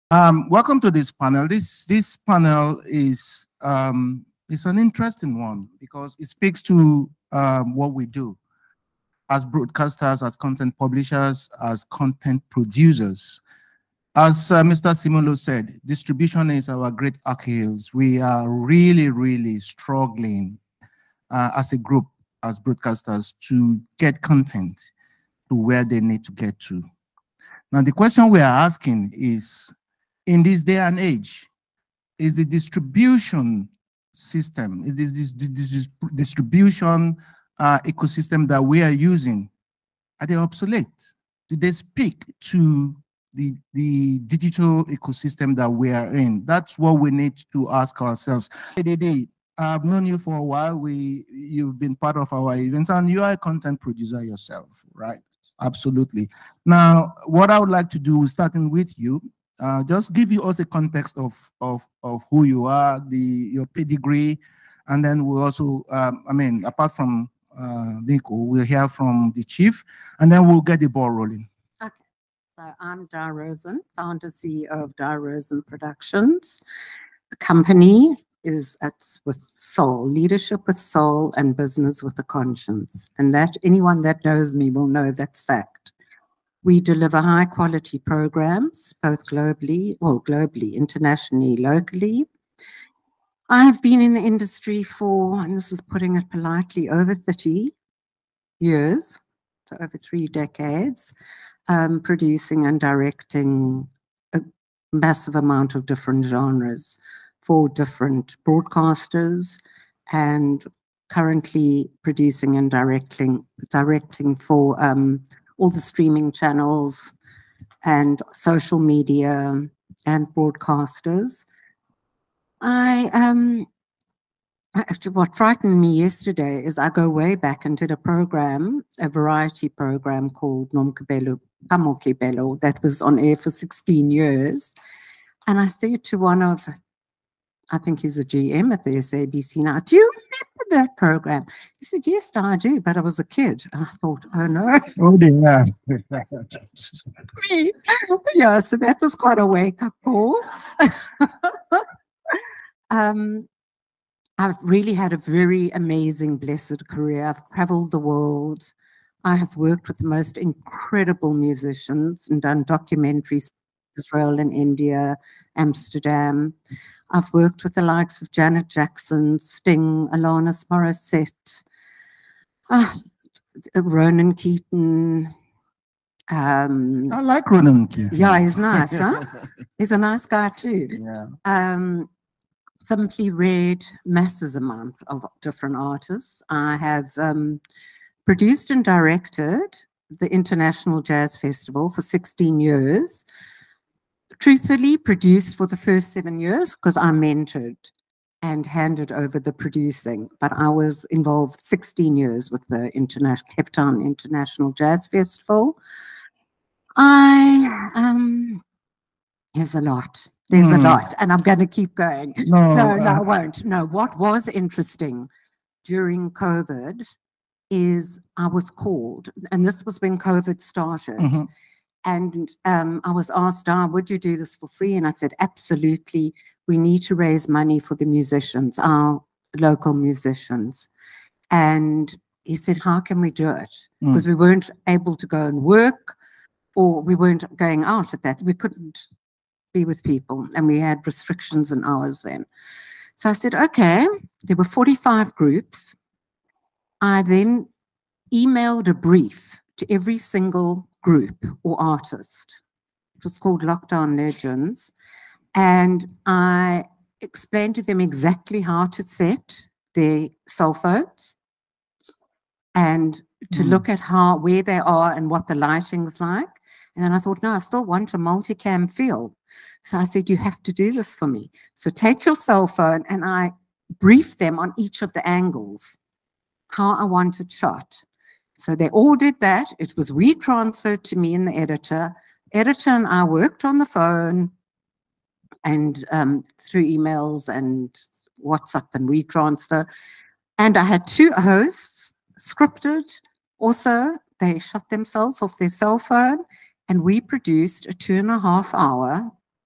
Welcome to this panel. This panel is an interesting one because it speaks to what we do as broadcasters, as content publishers, as content producers. As Mr. Simolo said, distribution is our great Achilles. We are really, really struggling as a group, as broadcasters, to get content to where they need to get to. Now, the question we are asking is, in this day and age, is the distribution system, is this distribution ecosystem that we are using, are they obsolete? Do they speak to the digital ecosystem that we are in? That's what we need to ask ourselves. I've known you for a while. You've been part of our events, and you are a content producer yourself, right? Absolutely. Now, what I would like to do, starting with you, just give you also a context of who you are, your pedigree, and then we'll also, apart from Nico, we'll hear from the chief, and then we'll get the ball rolling. Okay, so I'm Di Rosen, founder CEO of Di Rosen Productions. The company is with soul, leadership with soul, and business with a conscience. And that anyone that knows me will know that's fact. We deliver high quality programs, both globally, internationally, locally. I've been in the industry for, and this is putting it politely, over 30 years, so over 3 decades, producing and directing a massive amount of different genres for different broadcasters, and currently producing and directing for all the streaming channels and social media and broadcasters. Actually, what frightened me yesterday is I go way back and did a variety program called Nomkabelo Kamokibelo that was on air for 16 years. And I said to one of, I think he's a GM at the SABC now, do you remember that program? He said, yes, I do, but I was a kid. And I thought, oh no. Oh, yeah. Me. Yeah, so that was quite a wake-up call. I've really had a very amazing, blessed career. I've traveled the world. I have worked with the most incredible musicians and done documentaries in Israel and India, Amsterdam. I've worked with the likes of Janet Jackson, Sting, Alanis Morissette, Ronan Keaton. I like Ronan Keaton. Yeah, he's nice, huh? He's a nice guy too. Yeah. Simply Red, masses amount of different artists. I have produced and directed the International Jazz Festival for 16 years. Truthfully, produced for the first 7 years because I mentored and handed over the producing, but I was involved 16 years with the Cape Town International Jazz Festival. There's a lot. There's a lot, and I'm going to keep going. No, I won't. No, what was interesting during COVID is I was called, and this was when COVID started. And I was asked, would you do this for free? And I said, absolutely. We need to raise money for the musicians, our local musicians. And he said, how can we do it? Because we weren't able to go and work, or we weren't going out at that. We couldn't be with people, and we had restrictions and hours then. So I said, okay. There were 45 groups. I then emailed a brief to every single group or artist. It was called Lockdown Legends. And I explained to them exactly how to set their cell phones and to look at where they are and what the lighting's like. And then I thought, no, I still want a multicam feel. So I said, you have to do this for me. So take your cell phone, and I briefed them on each of the angles, how I want it shot. So they all did that. It was transferred to me and the editor. Editor and I worked on the phone and through emails and WhatsApp and WeTransfer. And I had 2 hosts scripted. Also, they shot themselves off their cell phone, and we produced a 2.5-hour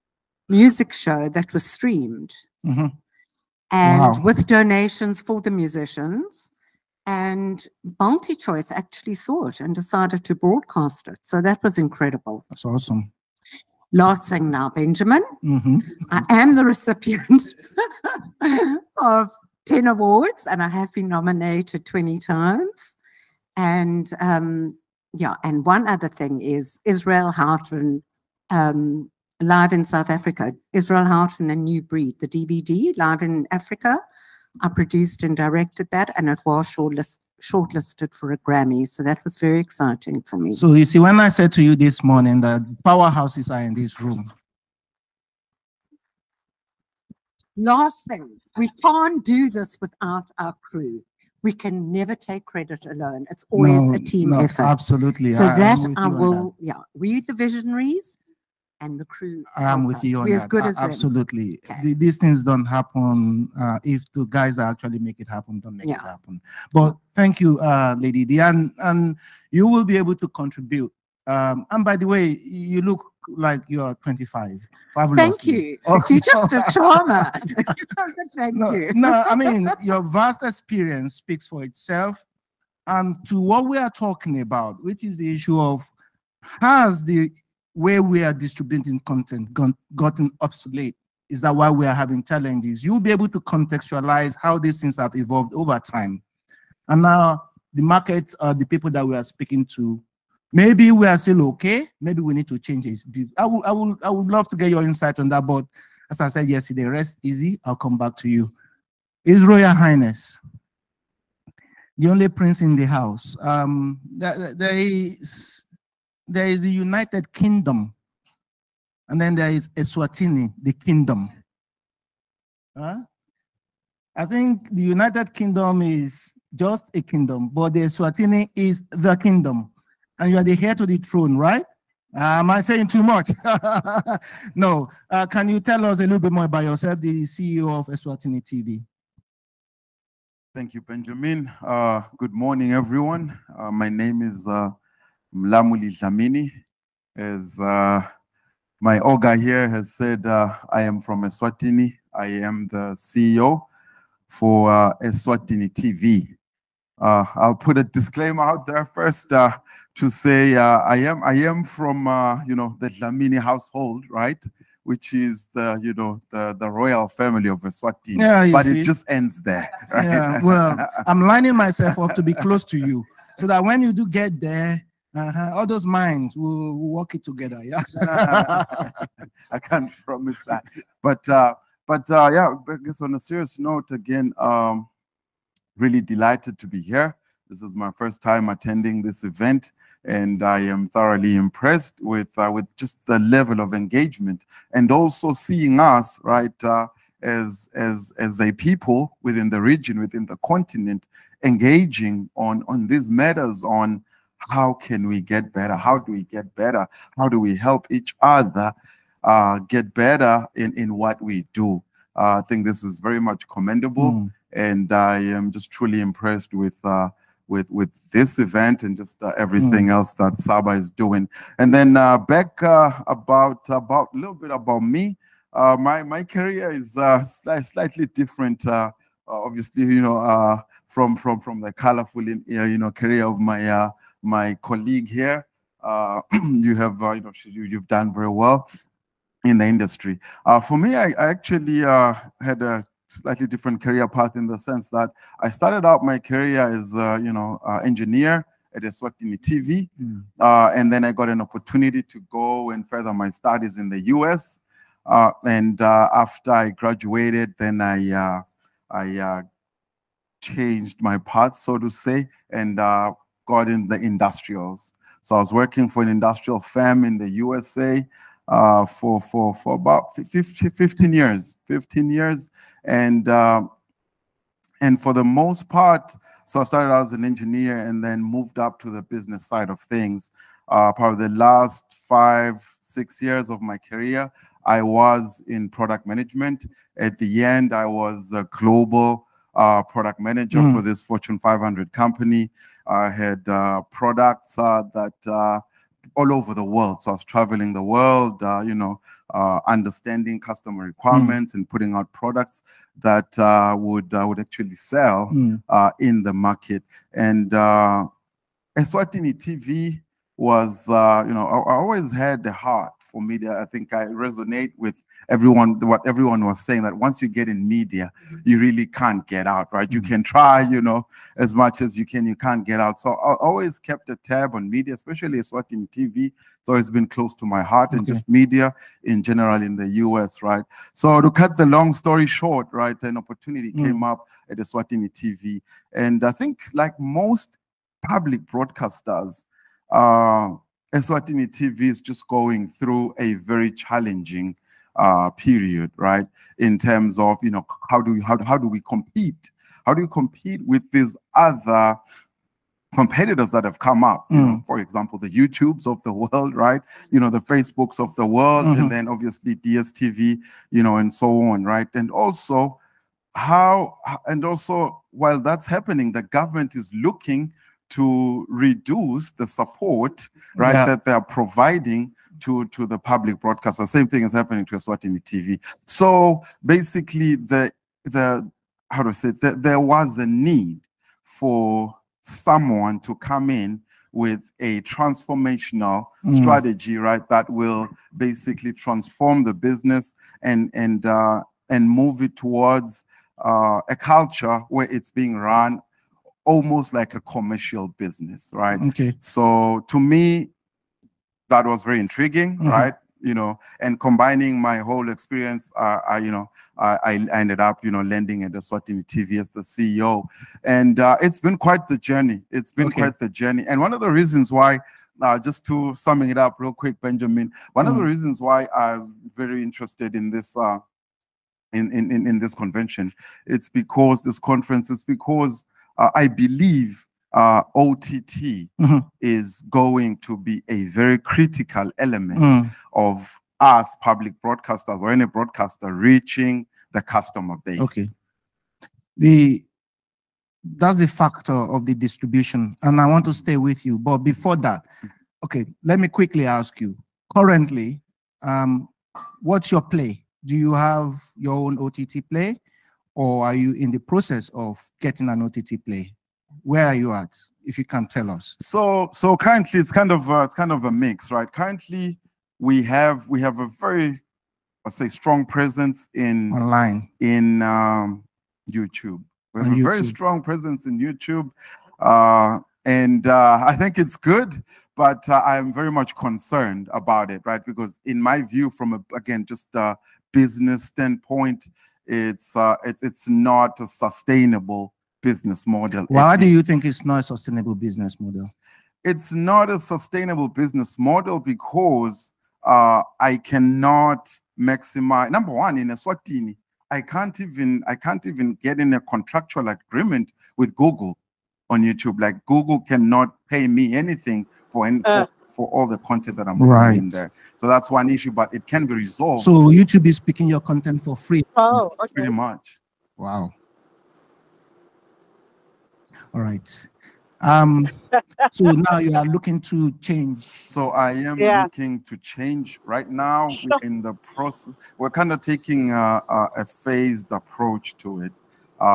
music show that was streamed. And Wow. with donations for the musicians. And MultiChoice actually saw it and decided to broadcast it. So that was incredible. That's awesome. Last thing now, Benjamin. I am the recipient of 10 awards, and I have been nominated 20 times. And yeah, and one other thing is Israel Houghton, live in South Africa. Israel Houghton, A New Breed, the DVD, live in Africa. I produced and directed that, and it was shortlisted for a Grammy. So that was very exciting for me. So you see, when I said to you this morning that powerhouses are in this room. Last thing, we can't do this without our crew. We can never take credit alone. It's always a team effort. Absolutely. So we're the visionaries. And the crew. I am with you on We're that. as good as absolutely. Okay. These things don't happen if the guys that actually make it happen don't make it happen. But thank you, Lady D, and you will be able to contribute. And by the way, you look like you're 25. Thank you. You're just a charmer. Thank you. No, I mean, your vast experience speaks for itself. And to what we are talking about, which is the issue of has the where we are distributing content gotten obsolete? Is that why we are having challenges? You'll be able to contextualize how these things have evolved over time. And now the market, the people that we are speaking to, maybe we are still okay. Maybe we need to change it. I would love to get your insight on that. But as I said yesterday, rest easy. I'll come back to you. His Royal Highness, the only prince in the house. There is a United Kingdom, and then there is Eswatini, the kingdom. I think the United Kingdom is just a kingdom, but the Eswatini is the kingdom. And you are the heir to the throne, right? Am I saying too much? No. Can you tell us a little bit more about yourself, the CEO of Eswatini TV? Thank you, Benjamin. Good morning, everyone. My name is Mlamuli Dlamini. As my Oga here has said, I am from Eswatini. I am the CEO for Eswatini TV. I'll put a disclaimer out there first to say I am from the Dlamini household, right? Which is the royal family of Eswatini. Yeah, but see? It just ends there. Right? Yeah, well, I'm lining myself up to be close to you, so that when you do get there, all those minds will work it together. Yeah, I can't promise that, but yeah, I guess on a serious note, again, really delighted to be here. This is my first time attending this event, and I am thoroughly impressed with just the level of engagement, and also seeing us right as a people within the region, within the continent, engaging on these matters, on how can we get better? How do we get better? How do we help each other get better in what we do? I think this is very much commendable, and I am just truly impressed with this event and just everything else that Saba is doing. And then back about a little bit about me. My career is slightly different. Obviously, from the colorful career of my colleague here. You have you've done very well in the industry. For me, I actually had a slightly different career path, in the sense that I started out my career as engineer at Eswatini TV, and then I got an opportunity to go and further my studies in the US. And after I graduated, then I changed my path, so to say, and got in the industrials. So I was working for an industrial firm in the USA for about 15 years. And for the most part, so I started out as an engineer and then moved up to the business side of things. Probably the last 5-6 years of my career, I was in product management. At the end, I was a global product manager for this Fortune 500 company. I had products that all over the world. So I was traveling the world, understanding customer requirements and putting out products that would actually sell in the market. And Eswatini TV was, I always had a heart for media. I think I resonate with what everyone was saying, that once you get in media, you really can't get out, right? You can try, as much as you can't get out. So I always kept a tab on media, especially Eswatini TV. It's always been close to my heart, and just media in general in the US, right? So to cut the long story short, right, an opportunity came up at Eswatini TV. And I think like most public broadcasters, Eswatini TV is just going through a very challenging period, right? In terms of, how do we compete? How do you compete with these other competitors that have come up? For example, the YouTubes of the world, right? The Facebooks of the world, and then obviously DSTV, and so on, right? And also while that's happening, the government is looking to reduce the support, right, that they are providing to the public broadcaster. Same thing is happening to Eswatini TV. So basically, there was a need for someone to come in with a transformational strategy, right, that will basically transform the business and move it towards a culture where it's being run almost like a commercial business, right? So to me, that was very intriguing, right? And combining my whole experience, I ended up, landing at Eswatini TV as the CEO. And it's been quite the journey. It's been quite the journey. And one of the reasons why, just to summing it up real quick, Benjamin, one of the reasons why I was very interested in this in this convention, it's because I believe OTT is going to be a very critical element of us public broadcasters or any broadcaster reaching the customer base. That's the factor of the distribution, and I want to stay with you. But before that, let me quickly ask you, currently, what's your play? Do you have your own OTT play, or are you in the process of getting an OTT play? Where are you at, if you can tell us? So currently it's kind of a mix, right? Currently we have a very, let's say, strong presence in online, in YouTube. We have a very strong presence in YouTube, and I think it's good, but I'm very much concerned about it, right? Because in my view, from just a business standpoint, it's not a sustainable business model. Why do you think it's not a sustainable business model? It's not a sustainable business model because I cannot maximize. Number one, in Eswatini, I can't even get in a contractual agreement with Google on YouTube. Like, Google cannot pay me anything for all the content that I'm putting in there. So that's one issue, but it can be resolved. So YouTube is picking your content for free? Oh, okay. Pretty much. Wow. All right. So now you are looking to change. So I am looking to change right now. We're in the process. We're kind of taking a phased approach to it.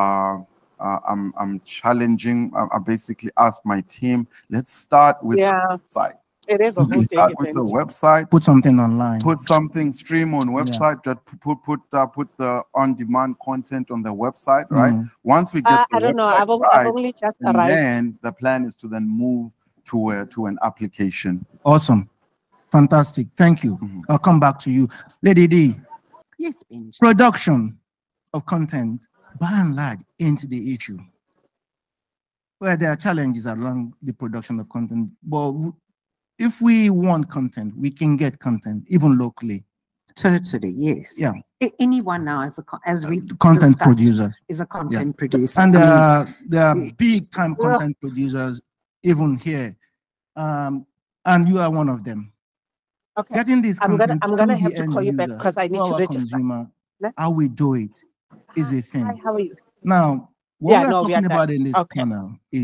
I'm challenging. I basically asked my team, let's start with the website. It is a whole start with the website. Put something online. Put something, stream on website. Just put the on-demand content on the website, right? Once we get the I don't know. I've only just arrived. Then the plan is to then move to an application. Awesome, fantastic. Thank you. I'll come back to you, Lady D. Yes, Benji. Production of content, by and large, ain't the issue. Well, there are challenges along the production of content, but if we want content, we can get content, even locally. Totally, yes. Yeah. Anyone now as we content producer is a content producer. And there are big time content producers, even here. And you are one of them. Okay. Getting this content I'm gonna have to call you back because I need to register. Consumer, how we do it is a thing. Hi, how are you? Now, what we're talking about in this panel is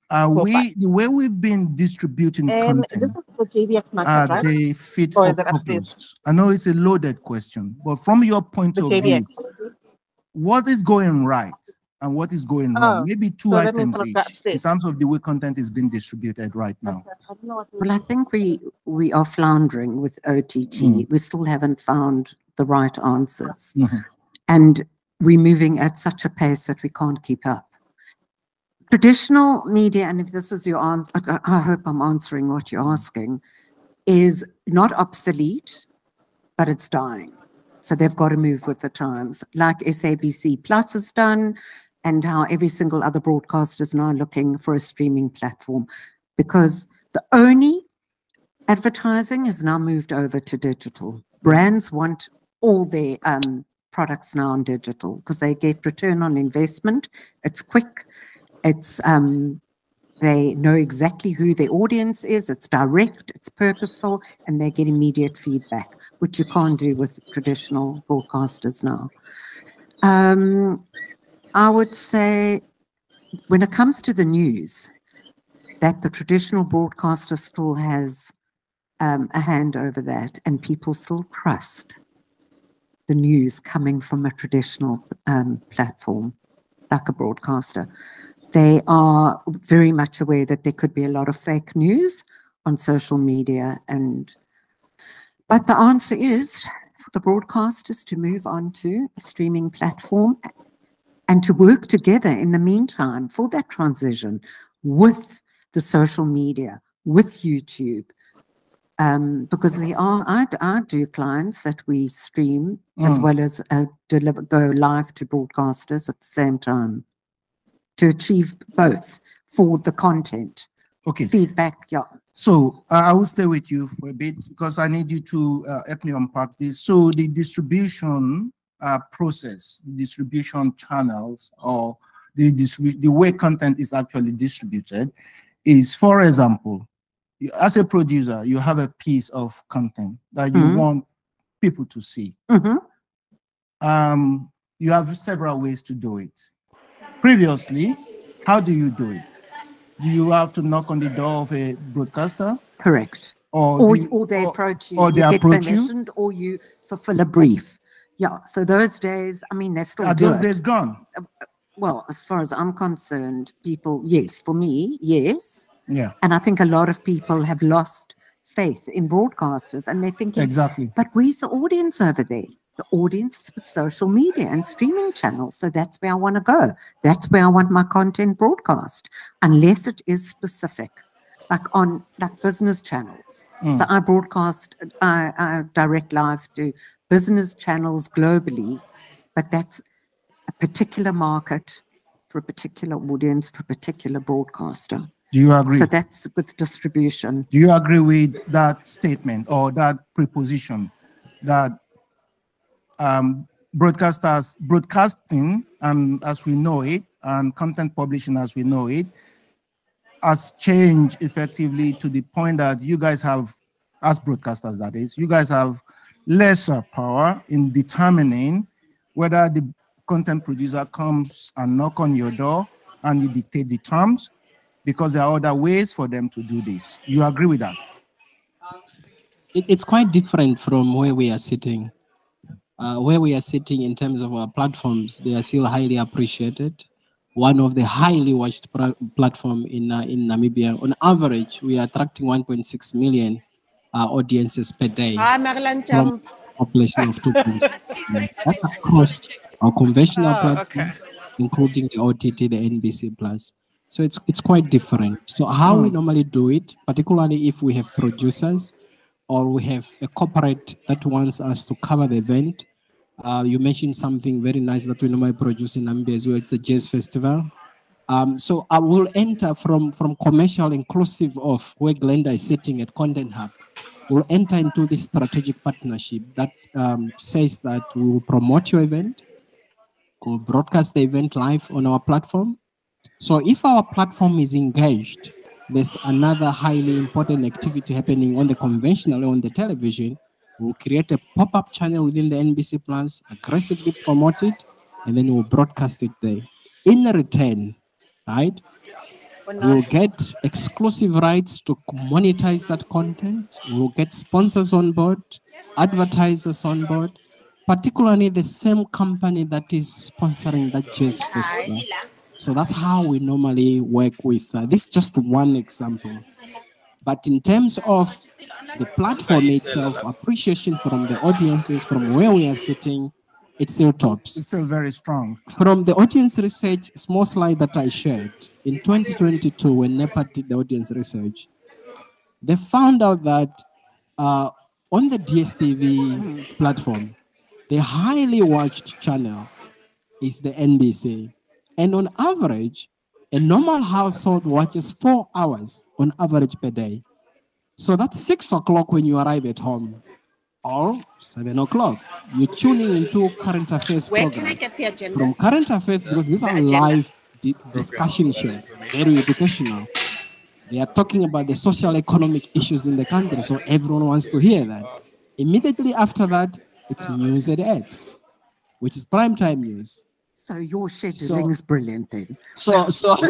The way we've been distributing content, this is the JBX market, right? they fit for purpose? I know it's a loaded question, but from your point of view, what is going right and what is going wrong? Maybe two items each in terms of the way content is being distributed right now. Well, I think we are floundering with OTT. We still haven't found the right answers. And we're moving at such a pace that we can't keep up. Traditional media, and if this is your answer, I hope I'm answering what you're asking, is not obsolete, but it's dying. So they've got to move with the times, like SABC Plus has done, and how every single other broadcaster is now looking for a streaming platform, because the only advertising has now moved over to digital. Brands want all their products now on digital because they get return on investment. It's quick. It's they know exactly who their audience is. It's direct, it's purposeful, and they get immediate feedback, which you can't do with traditional broadcasters now. I would say when it comes to the news, that the traditional broadcaster still has a hand over that, and people still trust the news coming from a traditional platform, like a broadcaster. They are very much aware that there could be a lot of fake news on social media, but the answer is for the broadcasters to move on to a streaming platform and to work together in the meantime for that transition with the social media, with YouTube, because there are, I do clients that we stream as well as go live to broadcasters at the same time, to achieve both for the content. Okay. Feedback, yeah. So I will stay with you for a bit because I need you to help me unpack this. So the distribution process, the distribution channels, or the way content is actually distributed is, for example, as a producer, you have a piece of content that you want people to see. You have several ways to do it. Previously, how do you do it? Do you have to knock on the door of a broadcaster? Correct. Or they approach you. Or they approach you. Or you fulfill a brief. Yeah. So those days, I mean, they're still. Are those days gone? Well, as far as I'm concerned, people, yes. For me, yes. Yeah. And I think a lot of people have lost faith in broadcasters, and they're thinking, exactly. But where's the audience over there? The audience is with social media and streaming channels. So that's where I want to go. That's where I want my content broadcast, unless it is specific, like on business channels. So I broadcast, I direct live to business channels globally, but that's a particular market for a particular audience, for a particular broadcaster. Do you agree? So that's with distribution. Do you agree with that statement or that preposition that broadcasting, and as we know it, and content publishing as we know it, has changed effectively to the point that you guys have, as broadcasters that is, you guys have lesser power in determining whether the content producer comes and knock on your door and you dictate the terms, because there are other ways for them to do this. You agree with that? It's quite different from where we are sitting. Where we are sitting in terms of our platforms, they are still highly appreciated. One of the highly watched platform in Namibia. On average, we are attracting 1.6 million audiences per day from a population of 2.6 million. That's across our conventional platforms, including the OTT, the NBC Plus. So it's quite different. So how we normally do it, particularly if we have producers or we have a corporate that wants us to cover the event. You mentioned something very nice that we normally produce in Namibia as well. It's a jazz festival. So I will enter from commercial, inclusive of where Glenda is sitting at Content Hub. We'll enter into this strategic partnership that says that we will promote your event, we'll broadcast the event live on our platform. So if our platform is engaged, there's another highly important activity happening on the conventional, on the television. We'll create a pop-up channel within the NBC Plus, aggressively promote it, and then we'll broadcast it there. In return, right, We'll get exclusive rights to monetize that content. We'll get sponsors on board, advertisers on board, particularly the same company that is sponsoring that jazz festival. So that's how we normally work with. This is just one example. But in terms of the platform itself, appreciation from the audiences, from where we are sitting, it still tops. It's still very strong. From the audience research, small slide that I shared, in 2022, when NEPA did the audience research, they found out that on the DSTV platform, the highly watched channel is the NBC. And on average, a normal household watches 4 hours on average per day. So that's 6 o'clock when you arrive at home, or 7 o'clock. You're tuning into current affairs Where program. can I get the agenda? From current affairs, because these are live discussion shows, very educational. They are talking about the social economic issues in the country, so everyone wants to hear that. Immediately after that, it's news at 8, which is primetime news. So your scheduling is brilliant then. So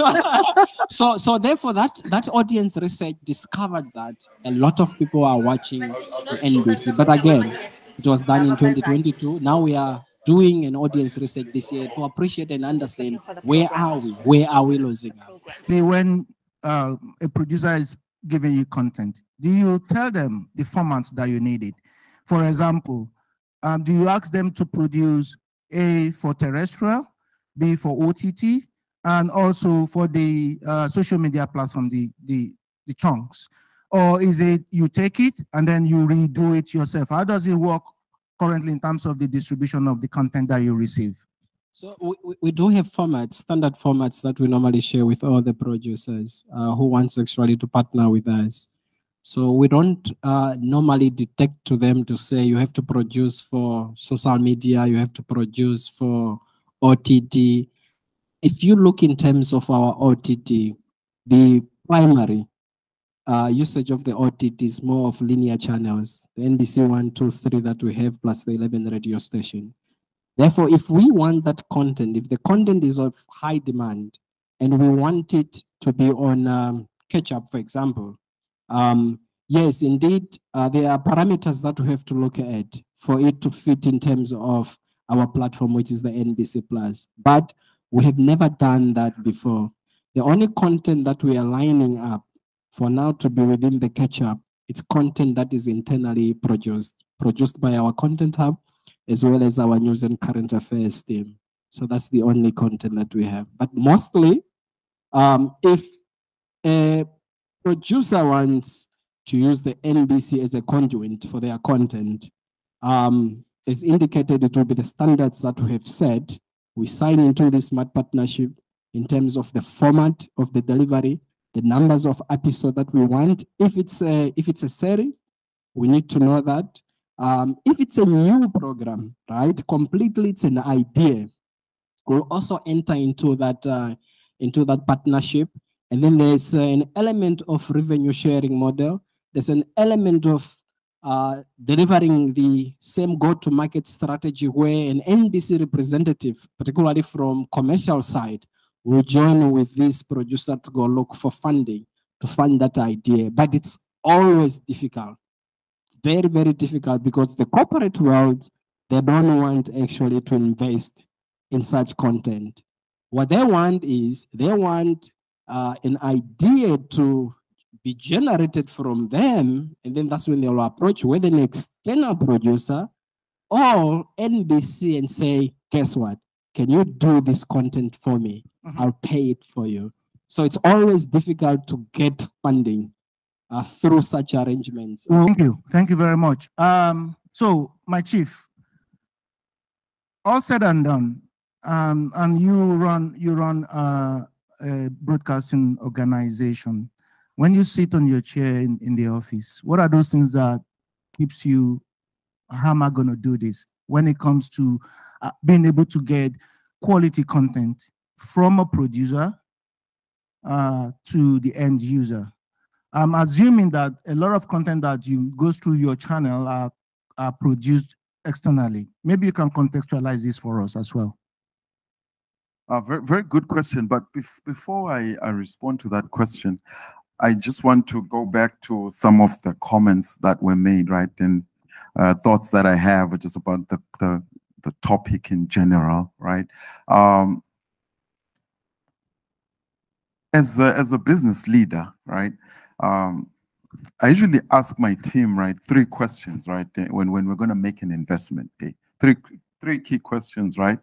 therefore that audience research discovered that a lot of people are watching the NBC. But again, it was done in 2022. Now we are doing an audience research this year to appreciate and understand where are we losing out. When a producer is giving you content, do you tell them the formats that you needed? For example, do you ask them to produce A for terrestrial, B for OTT, and also for the social media platform, the chunks? Or is it you take it and then you redo it yourself? How does it work currently in terms of the distribution of the content that you receive? So we do have formats, standard formats that we normally share with all the producers who wants actually to partner with us. So we don't normally dictate to them to say you have to produce for social media, you have to produce for OTT. If you look in terms of our OTT, the primary usage of the OTT is more of linear channels, the NBC 1, 2, 3 that we have, plus the 11 radio station. Therefore, if we want that content, if the content is of high demand and we want it to be on catch-up, for example, yes, indeed, there are parameters that we have to look at for it to fit in terms of our platform, which is the NBC Plus. But we have never done that before. The only content that we are lining up for now to be within the catch-up, it's content that is internally produced by our content hub, as well as our news and current affairs team. So that's the only content that we have. But mostly, if a producer wants to use the NBC as a conduit for their content, as indicated, it will be the standards that we have set. We sign into this smart partnership in terms of the format of the delivery, the numbers of episodes that we want. If it's a series, we need to know that. If it's a new program, right, completely it's an idea, we'll also enter into that partnership. And then there's an element of revenue sharing model. There's an element of delivering the same go-to-market strategy where an NBC representative, particularly from commercial side, will join with this producer to go look for funding to fund that idea. But it's always difficult, very, very difficult, because the corporate world, they don't want actually to invest in such content. What they want is they want an idea to be generated from them, and then that's when they'll approach whether an external producer or NBC and say, guess what? Can you do this content for me? I'll pay it for you. So it's always difficult to get funding through such arrangements. Thank you. Thank you very much. So, my chief, all said and done, and you run a broadcasting organization. When you sit on your chair in the office, what are those things that keeps you, how am I going to do this? When it comes to being able to get quality content from a producer to the end user. I'm assuming that a lot of content that you goes through your channel are produced externally. Maybe you can contextualize this for us as well. Very, very good question. But before I respond to that question, I just want to go back to some of the comments that were made, right? And thoughts that I have just about the topic in general, right? As a business leader, right? I usually ask my team, right, 3 questions, right? When we're going to make an investment, three key questions, right?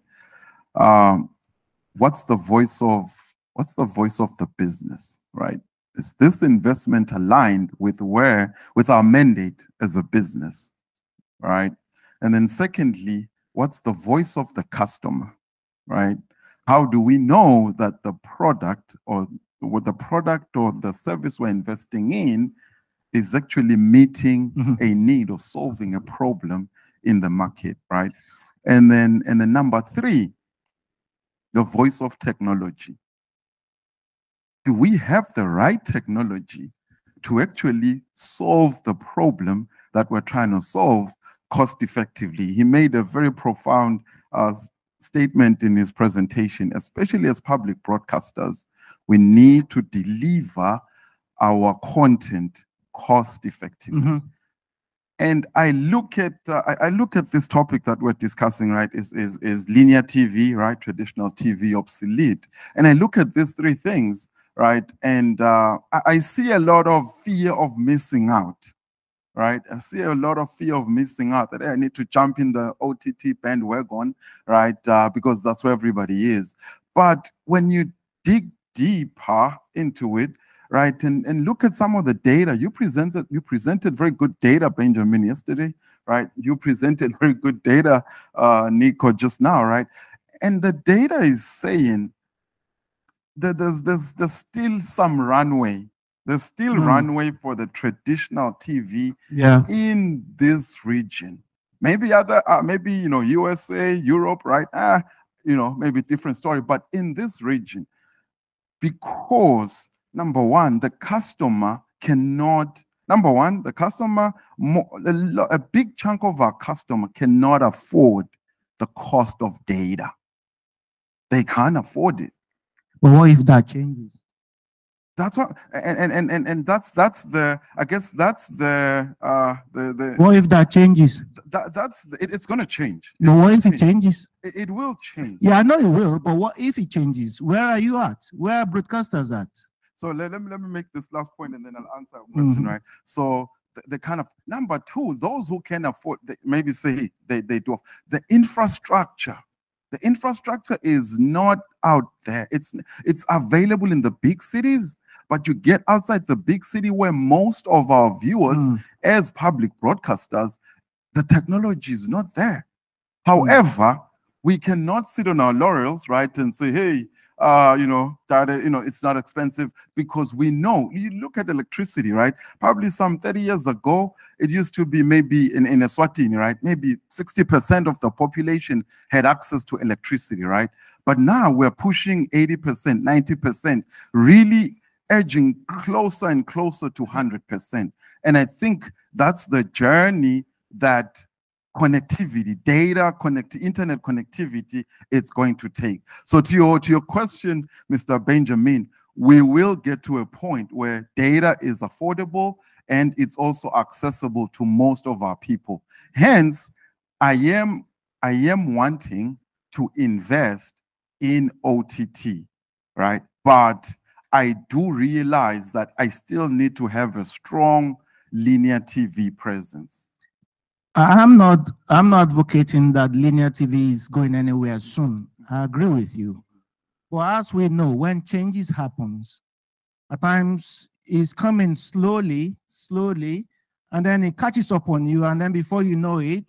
What's the voice of the business, right? Is this investment aligned with our mandate as a business, right? And then secondly, what's the voice of the customer, right? How do we know that the product or the service we're investing in is actually meeting a need or solving a problem in the market, right? And then number 3, the voice of technology. Do we have the right technology to actually solve the problem that we're trying to solve cost effectively? He made a very profound statement in his presentation, especially as public broadcasters. We need to deliver our content cost effectively. And I look at this topic that we're discussing, right? Is linear TV, right? Traditional TV obsolete? And I look at these 3 things, right? And I see a lot of fear of missing out, right? I see a lot of fear of missing out, that I need to jump in the OTT bandwagon, right? Because that's where everybody is. But when you dig deeper into it, right, and look at some of the data you presented very good data, Benjamin, yesterday, right? You presented very good data, Nico, just now, right? And the data is saying that there's still some runway. There's still runway for the traditional TV in this region. Maybe maybe USA, Europe, right? Maybe different story, but in this region, because number one, a big chunk of our customer cannot afford the cost of data. They can't afford it. But what if that changes? That's what, and that's the, I guess that's the What if that changes? It's going to change. But what if it changes? It will change. Yeah, I know it will, but what if it changes? Where are you at? Where are broadcasters at? So let me make this last point and then I'll answer a question, right? So the kind of number 2, those who can afford, maybe say they do. The infrastructure is not out there. It's available in the big cities, but you get outside the big city where most of our viewers, as public broadcasters, the technology is not there. However, we cannot sit on our laurels, right, and say, hey, data, it's not expensive, because we know, you look at electricity, right? Probably some 30 years ago, it used to be maybe in Eswatini, right? Maybe 60% of the population had access to electricity, right? But now we're pushing 80%, 90%, really edging closer and closer to 100%. And I think that's the journey that connectivity, internet connectivity, it's going to take. So to your question, Mr. Benjamin, we will get to a point where data is affordable and it's also accessible to most of our people. Hence, I am wanting to invest in OTT, right? But I do realize that I still need to have a strong linear TV presence. I'm not advocating that linear TV is going anywhere soon. I agree with you. But as we know, when changes happens, at times it's coming slowly, and then it catches up on you, and then before you know it,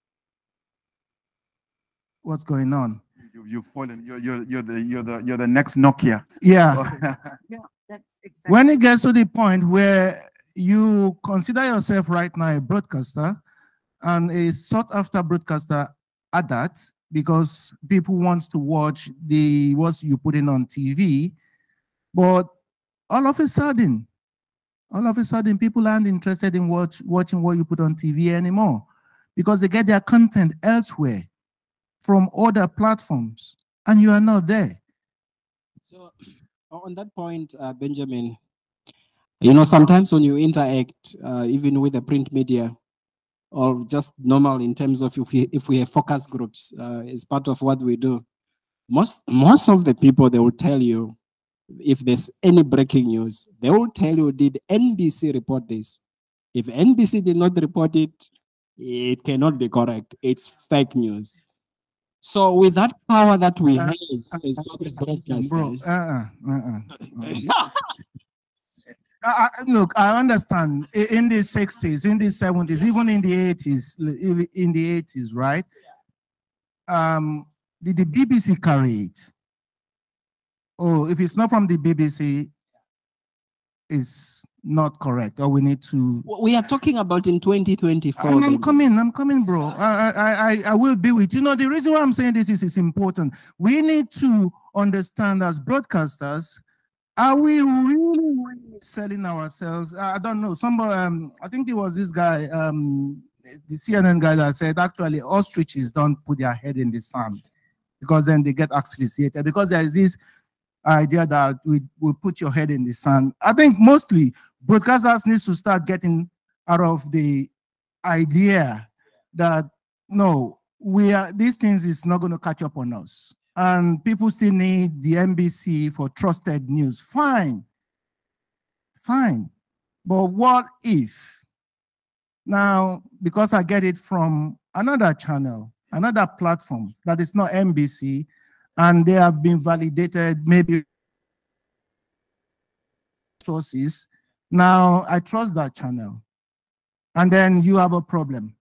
what's going on? You've fallen. You're the next Nokia. Yeah. Yeah, that's exactly. When it gets to the point where you consider yourself right now a broadcaster, and a sought-after broadcaster at that, because people want to watch what you put in on TV, but all of a sudden, people aren't interested in watching what you put on TV anymore, because they get their content elsewhere from other platforms, and you are not there. So on that point, Benjamin, sometimes when you interact, even with the print media, or just normal in terms of if we have focus groups, as part of what we do, most of the people, they will tell you, if there's any breaking news, they will tell you, did NBC report this? If NBC did not report it, it cannot be correct. It's fake news. So with that power that we have as public broadcasters, look, I understand. In the 60s, in the 70s, even in the 80s, right? Did the BBC carry it? Oh, if it's not from the BBC, it's not correct, or we need to. We are talking about in 2024. I'm coming, bro. I will be with you. The reason why I'm saying this is important. We need to understand as broadcasters, are we really selling ourselves? I don't know. Somebody, I think it was this guy, the CNN guy, that said actually ostriches don't put their head in the sand because then they get asphyxiated, because there is this idea that we put your head in the sand. I think mostly broadcasters need to start getting out of the idea that no, these things is not going to catch up on us. And people still need the NBC for trusted news. Fine. But what if now, because I get it from another channel, another platform that is not NBC, and they have been validated, maybe sources, now I trust that channel, and then you have a problem.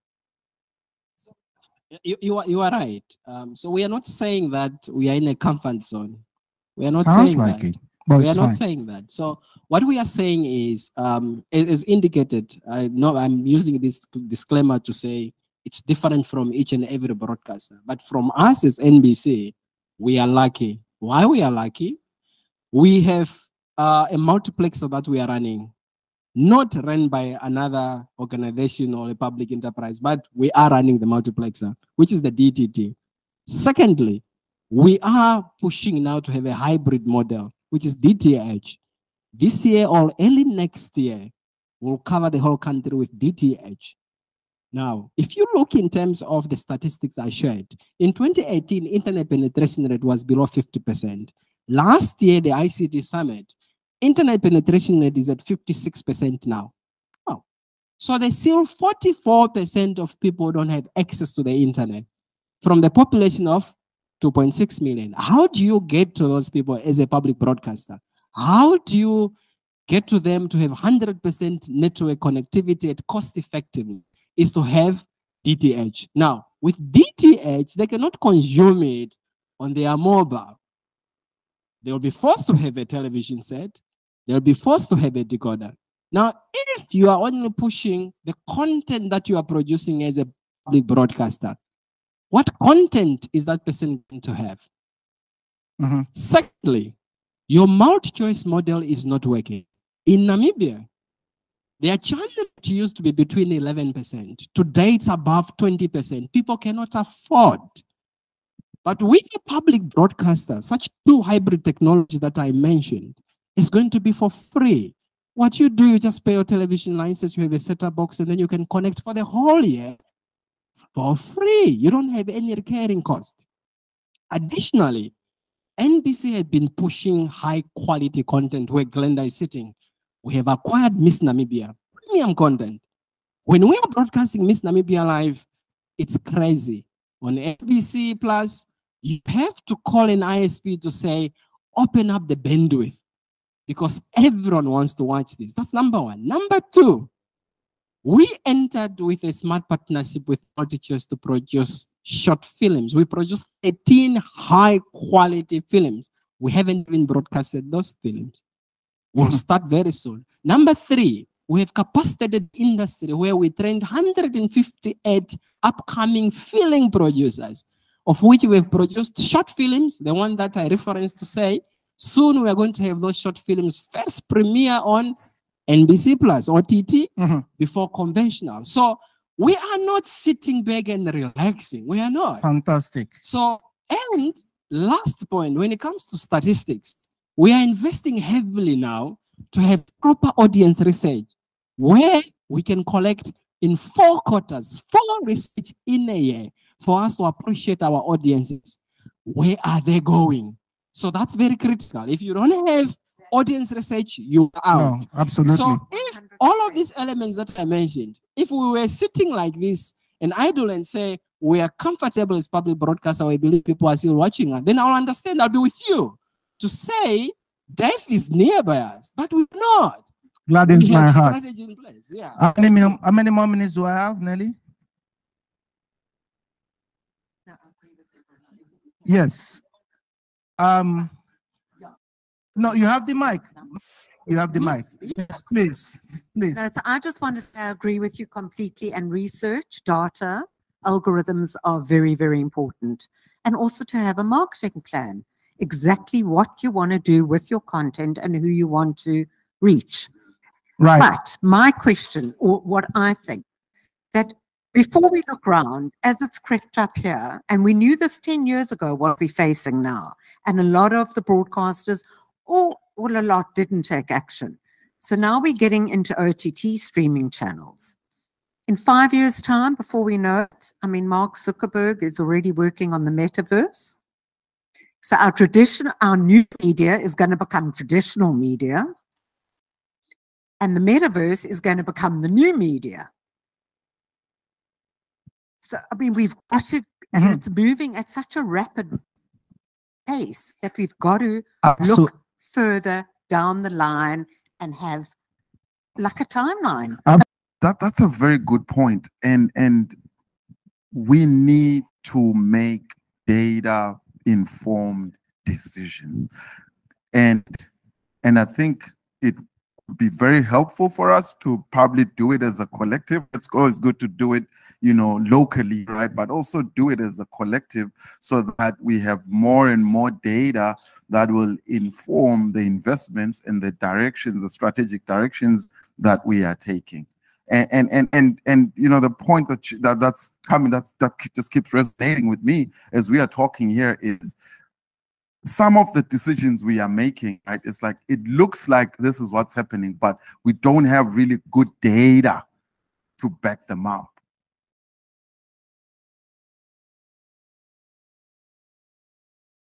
You are right. So we are not saying that we are in a comfort zone. We are not Sounds saying like that. it, but we are not fine. saying that. So what we are saying is, it is indicated. I know I'm using this disclaimer to say it's different from each and every broadcaster. But from us as NBC, we are lucky. Why we are lucky? We have a multiplexer that we are running, not run by another organization or a public enterprise, but we are running the multiplexer, which is the DTT. Secondly, we are pushing now to have a hybrid model, which is DTH. This year or early next year, we'll cover the whole country with DTH. Now, if you look in terms of the statistics I shared, in 2018, internet penetration rate was below 50%. Last year, the ICT Summit, internet penetration rate is at 56% now. Oh. So there's still 44% of people don't have access to the internet from the population of 2.6 million. How do you get to those people as a public broadcaster? How do you get to them to have 100% network connectivity at cost effectively? Is to have DTH. Now, with DTH, they cannot consume it on their mobile. They will be forced to have a television set. They'll be forced to have a decoder. Now, if you are only pushing the content that you are producing as a public broadcaster, what content is that person going to have? Secondly, your multi-choice model is not working. In Namibia, their channel used to be between 11%. Today, it's above 20%. People cannot afford. But with a public broadcaster, such two hybrid technologies that I mentioned, is going to be for free. What you do, you just pay your television license, you have a set-top box, and then you can connect for the whole year for free. You don't have any recurring cost. Additionally, NBC had been pushing high-quality content where Glenda is sitting. We have acquired Miss Namibia, premium content. When we are broadcasting Miss Namibia live, it's crazy. On NBC Plus, you have to call an ISP to say, open up the bandwidth, because everyone wants to watch this. That's number one. Number two, we entered with a smart partnership with MultiChoice to produce short films. We produced 18 high-quality films. We haven't even broadcasted those films. We'll start very soon. Number three, we have capacitated industry where we trained 158 upcoming film producers, of which we have produced short films, the one that I referenced to say, soon we are going to have those short films first premiere on NBC Plus, OTT, before conventional. So we are not sitting back and relaxing. We are not. Fantastic. So, and last point, when it comes to statistics, We are investing heavily now to have proper audience research where we can collect in 4 quarters, 4 research in a year for us to appreciate our audiences. Where are they going? So that's very critical. If you don't have audience research, you're out. No, absolutely. So if all of these elements that I mentioned, if we were sitting like this and idle and say, we are comfortable as public broadcaster, we believe people are still watching us, then I'll understand, I'll be with you to say death is nearby us, but we're not. Gladdens my heart. Strategy in place. Yeah. How many more minutes do I have, Nelly? Yes. No, you have the mic. You have the mic. Yes, please. Please. No, so I just want to say I agree with you completely, and research, data, algorithms are very, very important. And also to have a marketing plan, exactly what you want to do with your content and who you want to reach. Right. But my question, or what I think, that before we look around, as it's crept up here, and we knew this 10 years ago, what we're facing now, and a lot of the broadcasters, or a lot didn't take action. So now we're getting into OTT streaming channels. In 5 years' time, before we know it, I mean, Mark Zuckerberg is already working on the metaverse. So our new media is going to become traditional media. And the metaverse is going to become the new media. So, I mean, we've got to, and it's moving at such a rapid pace that we've got to look further down the line and have like a timeline. That's a very good point. And we need to make data informed decisions. And I think it would be very helpful for us to probably do it as a collective. It's always good to do it, you know, locally, right? But also do it as a collective so that we have more and more data that will inform the investments and the directions, the strategic directions that we are taking. And you know, the point that's coming, that just keeps resonating with me as we are talking here is some of the decisions we are making, right? It's like, it looks like this is what's happening, but we don't have really good data to back them up.